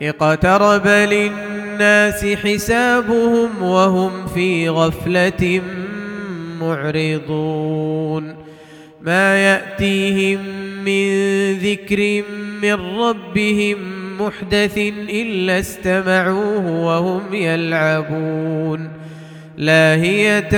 اقترب للناس حسابهم وهم في غفلة معرضون ما يأتيهم من ذكر من ربهم محدث إلا استمعوه وهم يلعبون لاهية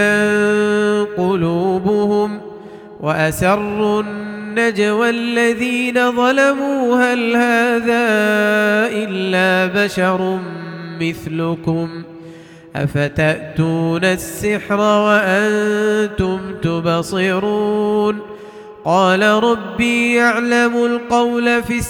قلوبهم وأسروا النجوى الذين ظلموا هل هذا إلا بشر مثلكم أفتأتون السحر وأنتم تبصرون قال ربي يعلم القول في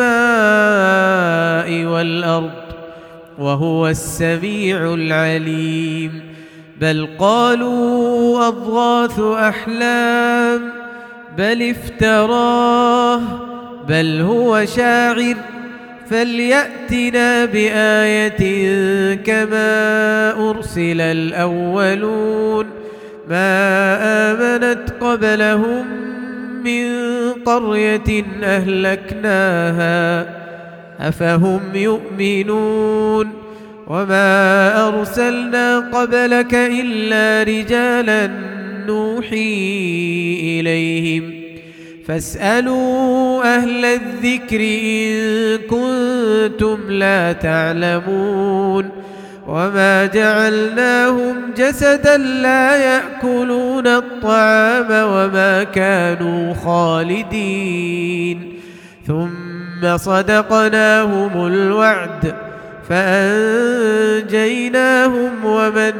السماء والأرض وهو السميع العليم بل قالوا أضغاث أحلام بل افتراه بل هو شاعر فليأتنا بآية كما أرسل الأولون ما آمنت قبلهم من قرية أهلكناها أفهم يؤمنون وما أرسلنا قبلك إلا رجالا نوحي إليهم فاسألوا أهل الذكر إن كنتم لا تعلمون وما جعلناهم جسدا لا يأكلون الطعام وما كانوا خالدين ثم صدقناهم الوعد فأنجيناهم ومن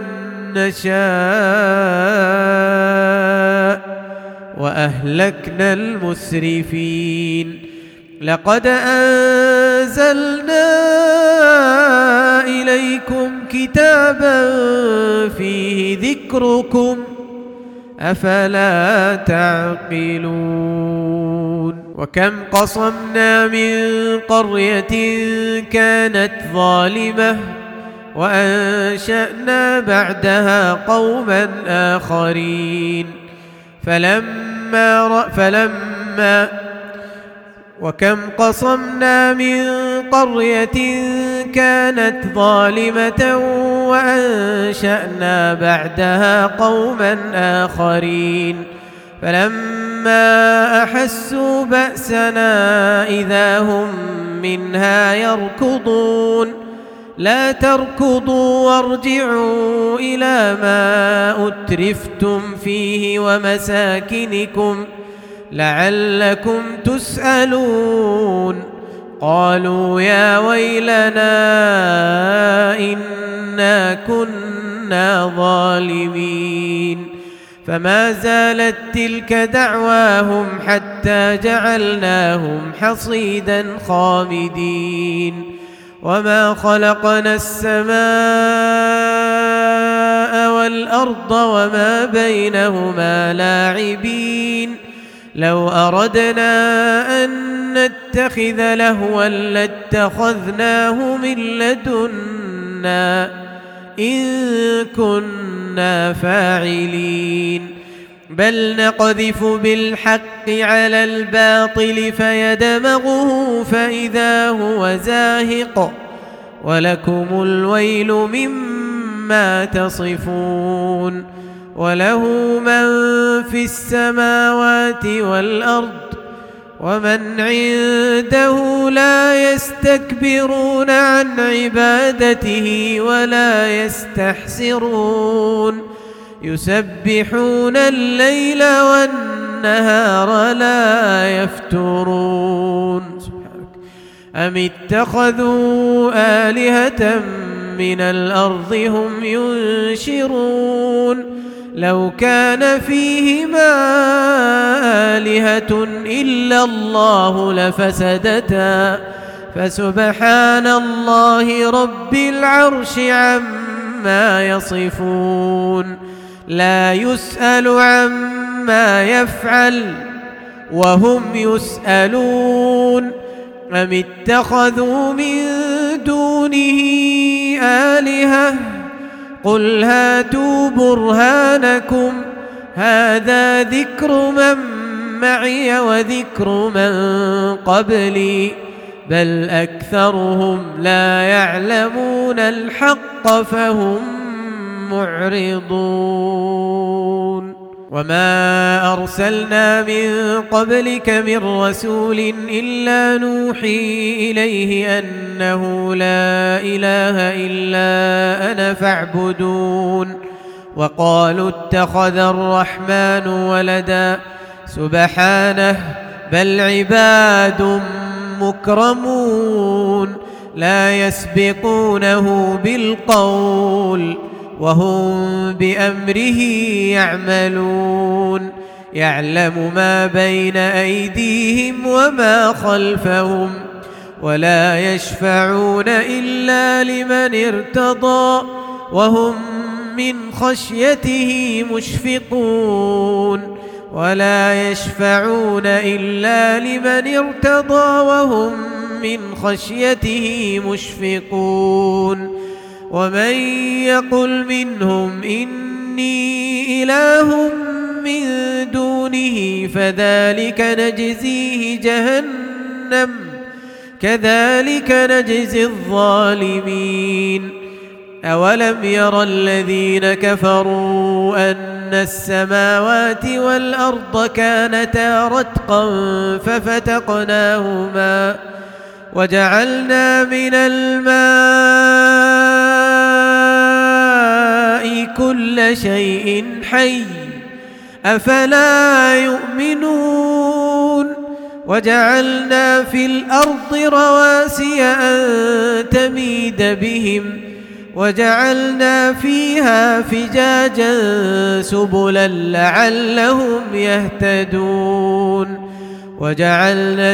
نشاء وأهلكنا المسرفين لقد أنزلنا إليكم كتابا فيه ذكركم أفلا تعقلون وكم قصمنا من قرية كانت ظالمة وأنشأنا بعدها قوما آخرين وكم قصمنا من قرية كانت ظالمة وأنشأنا بعدها قوما آخرين فلما أحسوا بأسنا إذا هم منها يركضون لا تركضوا وارجعوا إلى ما أترفتم فيه ومساكنكم لعلكم تسألون قالوا يا ويلنا إنا كنا ظالمين فما زالت تلك دعواهم حتى جعلناهم حصيدا خامدين وما خلقنا السماء والأرض وما بينهما لاعبين لو أردنا أن نتخذ لهوا لاتخذناه من لدنا إن كنا فاعلين بل نقذف بالحق على الباطل فيدمغه فإذا هو زاهق ولكم الويل مما تصفون وله من في السماوات والأرض ومن عنده لا يستكبرون عن عبادته ولا يستحسرون يسبحون الليل والنهار لا يفترون أم اتخذوا آلهة من الأرض هم ينشرون لو كان فيهما آلهة إلا الله لفسدتا فسبحان الله رب العرش عما يصفون لا يسأل عما يفعل وهم يسألون أم اتخذوا من دونه آلهة قل هاتوا برهانكم هذا ذكر من معي وذكر من قبلي بل أكثرهم لا يعلمون الحق فهم معرضون وما أرسلنا من قبلك من رسول إلا نوحي إليه أنه لا إله إلا أنا فاعبدون وقالوا اتخذ الرحمن ولدا سبحانه بل عباد مكرمون لا يسبقونه بالقول وهم بأمره يعملون يعلم ما بين أيديهم وما خلفهم ولا يشفعون إلا لمن ارتضى وهم من خشيته مشفقون ولا يشفعون إلا لمن ارتضى وهم من خشيته مشفقون ومن يقل منهم إني إله من دونه فذلك نجزيه جهنم كذلك نجزي الظالمين أولم ير الذين كفروا أن السماوات والأرض كانتا رتقا ففتقناهما وجعلنا من الماء كل شيء حي أفلا يؤمنون وجعلنا في الأرض رواسي أن تميد بهم وجعلنا فيها فجاجا سبلا لعلهم يهتدون وجعلنا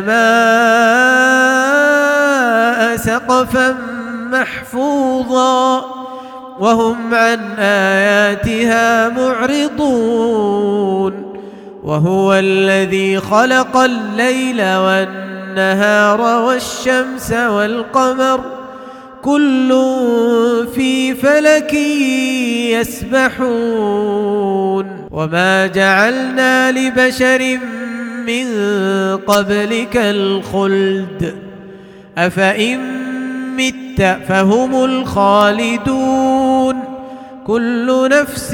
السماء سقفا محفوظا وهم عن آياتها معرضون وهو الذي خلق الليل والنهار والشمس والقمر كل في فلك يسبحون وما جعلنا لبشر من قبلك الخلد أفإن مت فهم الخالدون كل نفس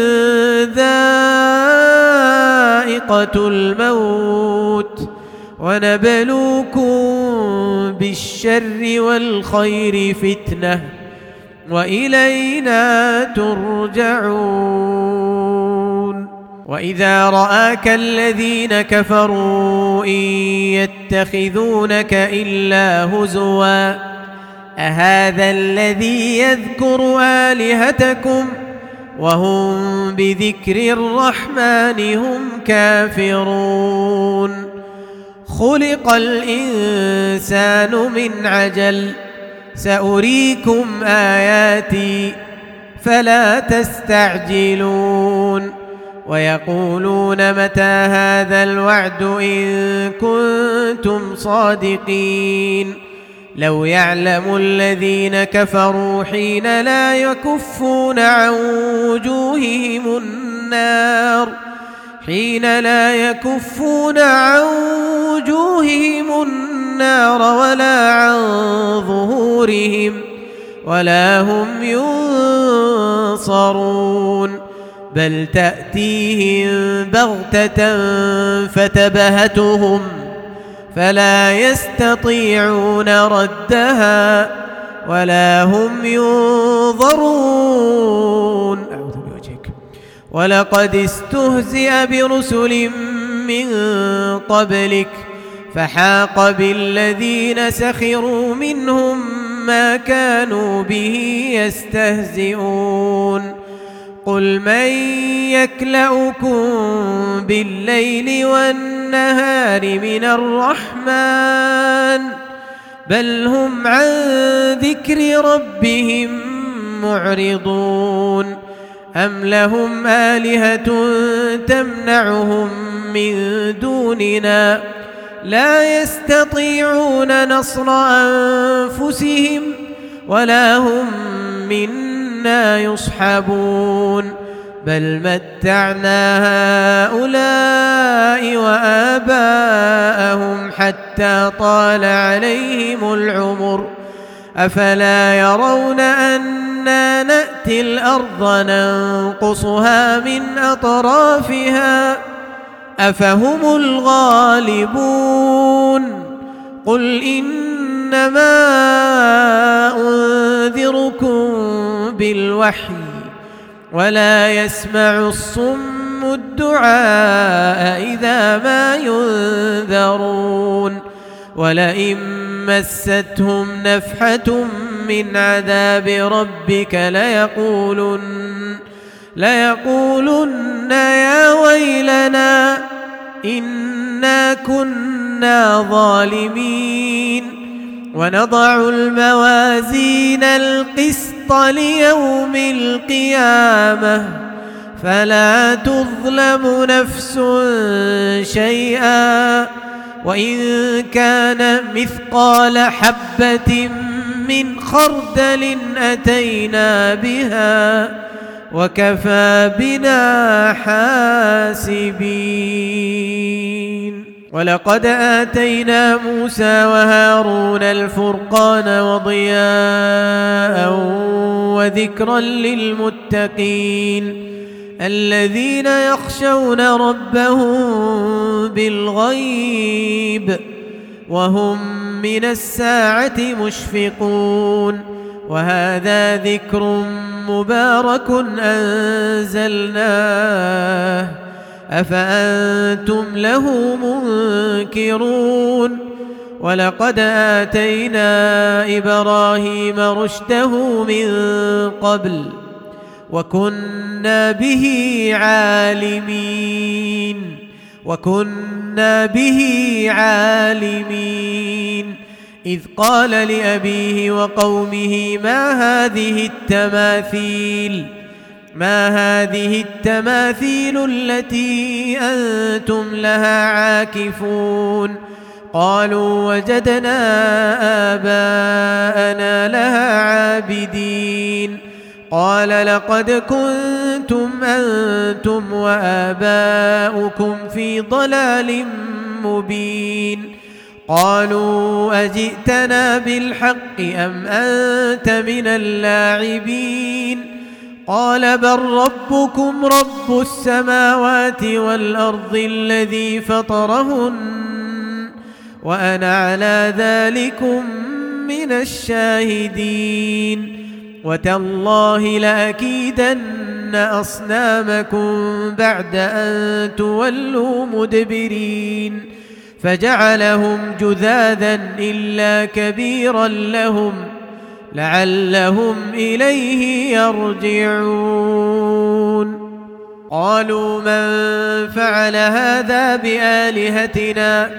ذائقة الموت ونبلوكم بالشر والخير فتنة وإلينا ترجعون وإذا رآك الذين كفروا إن يتخذونك إلا هزوا أهذا الذي يذكر آلهتكم وهم بذكر الرحمن هم كافرون خلق الإنسان من عجل سأريكم آياتي فلا تستعجلون ويقولون متى هذا الوعد إن كنتم صادقين لو يعلم الذين كفروا حين لا يكفون عن وجوههم النار ولا عن ظهورهم ولا هم ينصرون بل تأتيهم بغتة فتبهتهم فلا يستطيعون ردها ولا هم ينظرون ولقد استهزئ برسل من قبلك فحاق بالذين سخروا منهم ما كانوا به يستهزئون قل من يكلؤكم بالليل والنهار من الرحمن بل هم عن ذكر ربهم معرضون أم لهم آلهة تمنعهم من دوننا لا يستطيعون نصر أنفسهم ولا هم منا يصحبون بل متعنا هؤلاء وآباءهم حتى حتى طال عليهم العمر أفلا يرون أنا نأتي الأرض ننقصها من أطرافها أفهم الغالبون قل إنما أنذركم بالوحي ولا يسمع الصم الدعاء إذا ما ينذرون ولئن مستهم نفحة من عذاب ربك ليقولن يا ويلنا إنا كنا ظالمين ونضع الموازين القسط ليوم القيامة فلا تظلم نفس شيئا وإن كان مثقال حبة من خردل أتينا بها وكفى بنا حاسبين ولقد آتينا موسى وهارون الفرقان وضياء وذكرا للمتقين الذين يخشون ربهم بالغيب وهم من الساعة مشفقون وهذا ذكر مبارك أنزلناه أفأنتم له منكرون ولقد آتينا إبراهيم رشده من قبل وكنا به عالمين إذ قال لأبيه وقومه ما هذه التماثيل التي أنتم لها عاكفون قالوا وجدنا آباءنا لها عابدين قال لقد كنتم أنتم وآباؤكم في ضلال مبين قالوا أجئتنا بالحق أم أنت من اللاعبين قال بل ربكم رب السماوات والأرض الذي فطرهن وأنا على ذلكم من الشاهدين وتالله لأكيدن أصنامكم بعد أن تولوا مدبرين فجعلهم جذاذا إلا كبيرا لهم لعلهم إليه يرجعون قالوا من فعل هذا بآلهتنا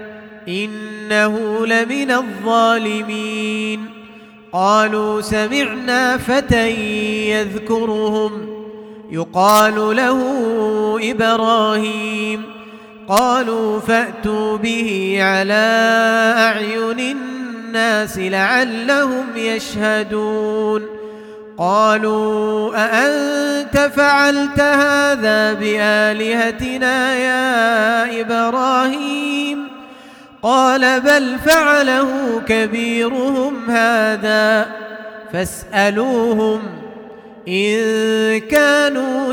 إنه لمن الظالمين قالوا سمعنا فتى يذكرهم يقال له إبراهيم قالوا فأتوا به على أعين الناس لعلهم يشهدون قالوا أأنت فعلت هذا بآلهتنا يا إبراهيم قال بل فعله كبيرهم هذا فاسألوهم إن كانوا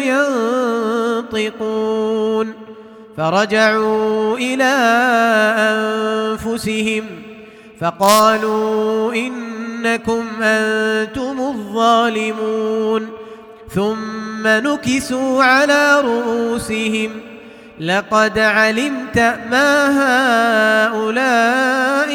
ينطقون فرجعوا إلى أنفسهم فقالوا إنكم أنتم الظالمون ثم نكسوا على رؤوسهم لقد علمت ما هؤلاء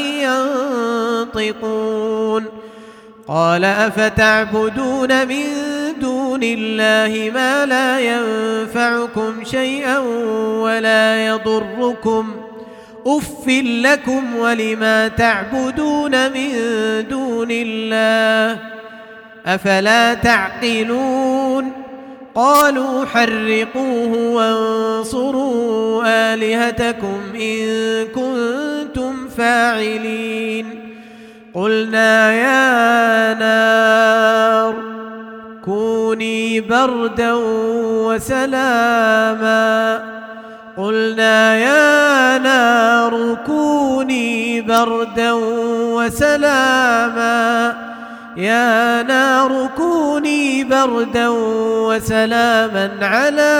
ينطقون قال أفتعبدون من دون الله ما لا ينفعكم شيئا ولا يضركم أف لكم ولما تعبدون من دون الله أفلا تعقلون قالوا حرقوه وانصروا آلهتكم إن كنتم فاعلين قلنا يا نار كوني بردا بردا وسلاما يا نار كوني بردا وسلاما على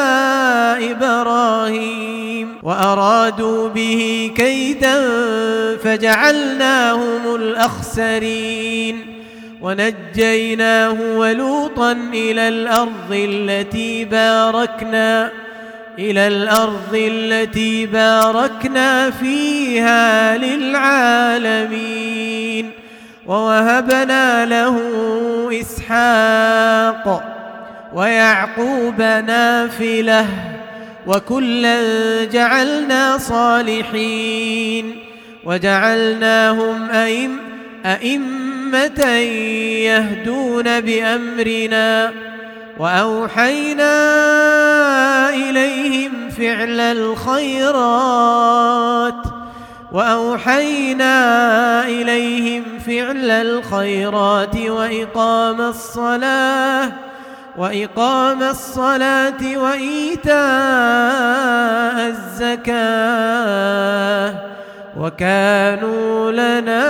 إبراهيم وأرادوا به كيدا فجعلناهم الأخسرين ونجيناه ولوطا إلى الأرض التي باركنا فيها للعالمين ووهبنا له إسحاق ويعقوب نافلة وكلا جعلنا صالحين وجعلناهم أئمة يهدون بأمرنا وأوحينا إليهم فعل الخيرات وإقام الصلاة وإيتاء الزكاة وكانوا لنا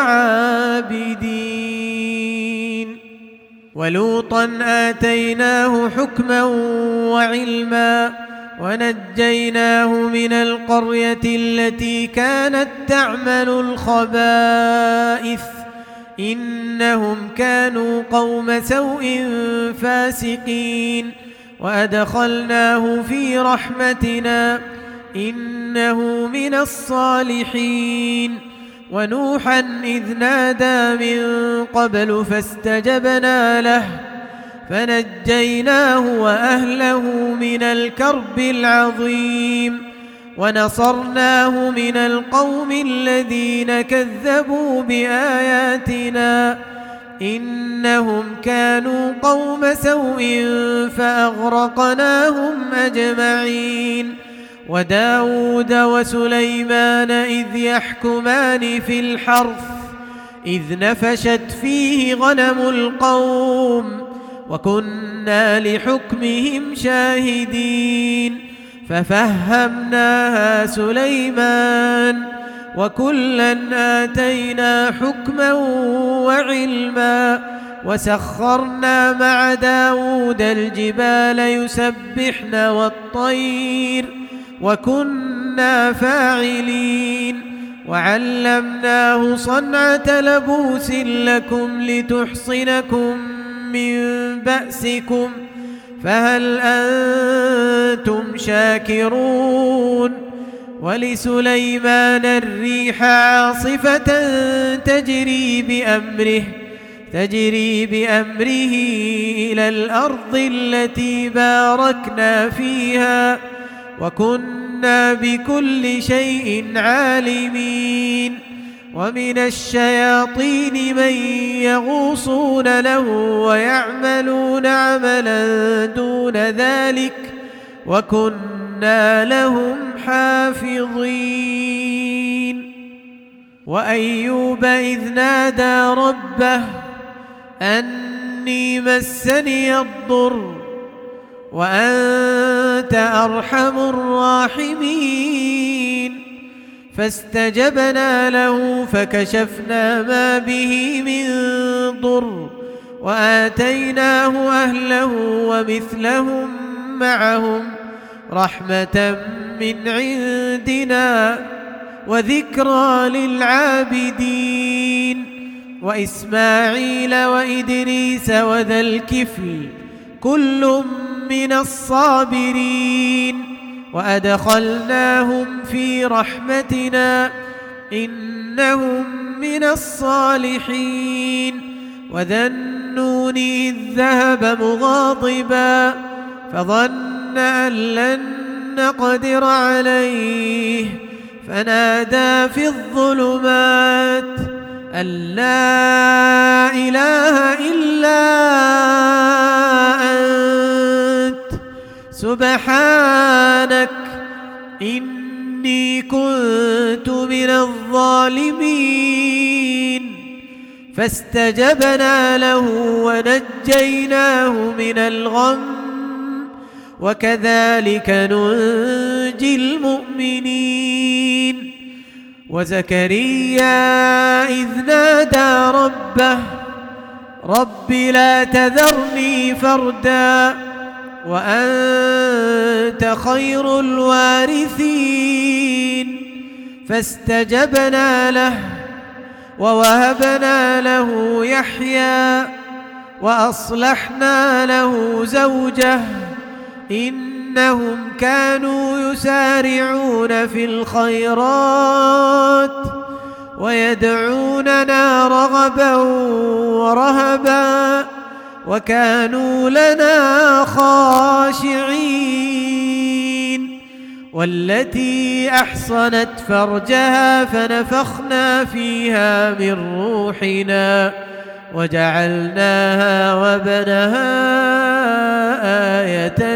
عابدين ولوطا آتيناه حكما وعلما ونجيناه من القرية التي كانت تعمل الخبائث إنهم كانوا قوم سوء فاسقين وأدخلناه في رحمتنا إنه من الصالحين ونوحا إذ نادى من قبل فاستجبنا له فنجيناه وأهله من الكرب العظيم ونصرناه من القوم الذين كذبوا بآياتنا إنهم كانوا قوم سوء فأغرقناهم أجمعين وداود وسليمان إذ يحكمان في الحرث إذ نفشت فيه غنم القوم وكنا لحكمهم شاهدين ففهمناها سليمان وكلا آتينا حكما وعلما وسخرنا مع داود الجبال يسبحن والطير وكنا فاعلين وعلمناه صنعة لبوس لكم لتحصنكم من بأسكم فهل أنتم شاكرون ولسليمان الريح عاصفة تجري بأمره إلى الأرض التي باركنا فيها وكنا بكل شيء عالمين ومن الشياطين من يغوصون له ويعملون عملا دون ذلك وكنا لهم حافظين وأيوب إذ نادى ربه أني مسني الضر وأنت أرحم الراحمين فاستجبنا له فكشفنا ما به من ضر وآتيناه أهله ومثلهم معهم رحمة من عندنا وذكرى للعابدين وإسماعيل وإدريس وذا الكفل كل من الصابرين وأدخلناهم في رحمتنا إنهم من الصالحين وذا النون إذ ذهب مغاضبا فظن أن لن نقدر عليه فنادى في الظلمات أن لا إله إلا أنت سبحانك إني كنت من الظالمين فاستجبنا له ونجيناه من الغم وكذلك ننجي المؤمنين وزكريا إذ نادى ربه رب لا تذرني فردا وأنت خير الوارثين فاستجبنا له ووهبنا له يحيى وأصلحنا له زوجه إنهم كانوا يسارعون في الخيرات ويدعوننا رغبا ورهبا وكانوا لنا خاشعين والتي أحصنت فرجها فنفخنا فيها من روحنا وجعلناها وابنها آية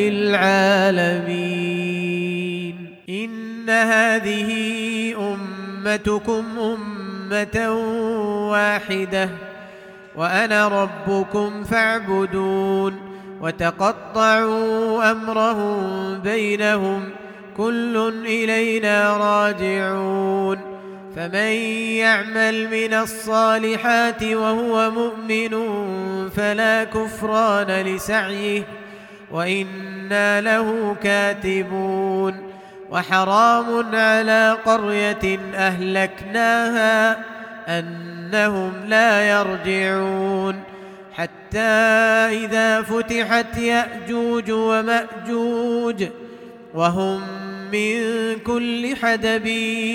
للعالمين إن هذه أمتكم أمة واحدة وأنا ربكم فاعبدون وتقطعوا أمرهم بينهم كل إلينا راجعون فمن يعمل من الصالحات وهو مؤمن فلا كفران لسعيه وإنا له كاتبون وحرام على قرية أهلكناها أنهم لا يرجعون حتى إذا فتحت يأجوج ومأجوج وهم من كل حدب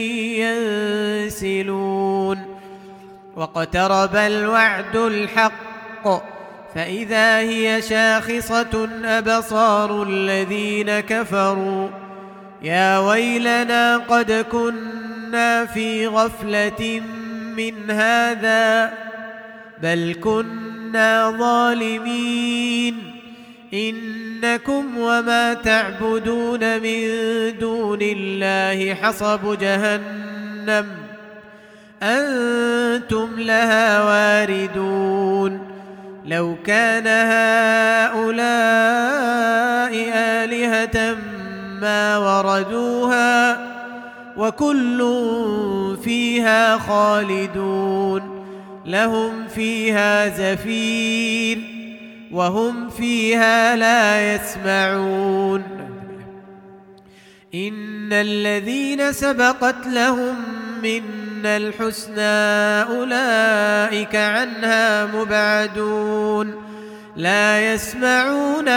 ينسلون واقترب الوعد الحق فإذا هي شاخصة أبصار الذين كفروا يا ويلنا قد كنا في غفلة من هذا بل كنا ظالمين إنكم وما تعبدون من دون الله حصب جهنم أنتم لها واردون لو كان هؤلاء آلهة ما وردوها وكل فيها خالدون لهم فيها زفير وهم فيها لا يسمعون إن الذين سبقت لهم منا الحسنى أولئك عنها مبعدون لا يسمعون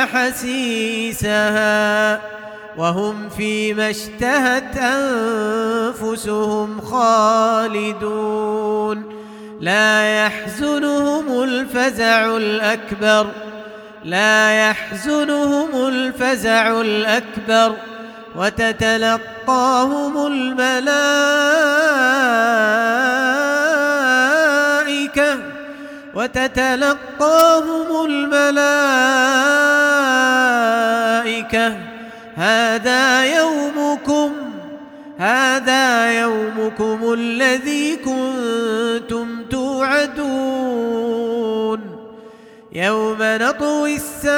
حسيسها وهم فيما اشتهت أنفسهم خالدون لا يحزنهم الفزع الأكبر وتتلقاهم الملائكة هذا يومكم الذي كنتم توعدون يوم نطوي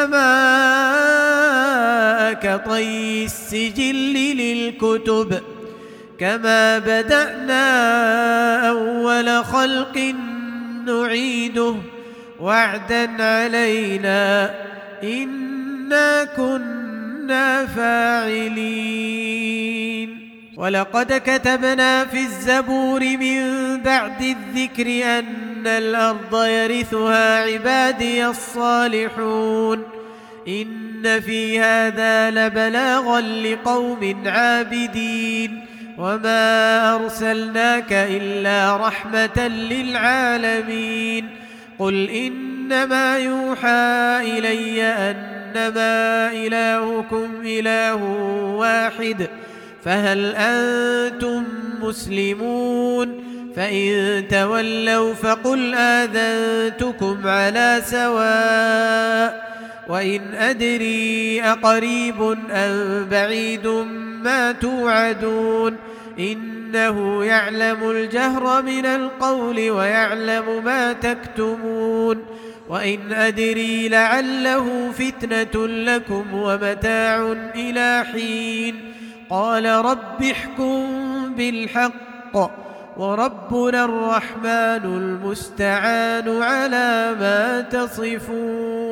السماء كطي السجل للكتب كما بدأنا أول خلق نعيده وعدا علينا إنا كنا فاعلين ولقد كتبنا في الزبور من بعد الذكر أن الأرض يرثها عبادي الصالحون إن في هذا لبلاغا لقوم عابدين وما أرسلناك إلا رحمة للعالمين قل إنما يوحى إلي أنما إلهكم إله واحد فهل أنتم مسلمون فإن تولوا فقل آذنتكم على سواء وإن أدري أقريب أم بعيد ما توعدون إنه يعلم الجهر من القول ويعلم ما تكتمون وإن أدري لعله فتنة لكم ومتاع إلى حين قال رب احكم بالحق وربنا الرحمن المستعان على ما تصفون.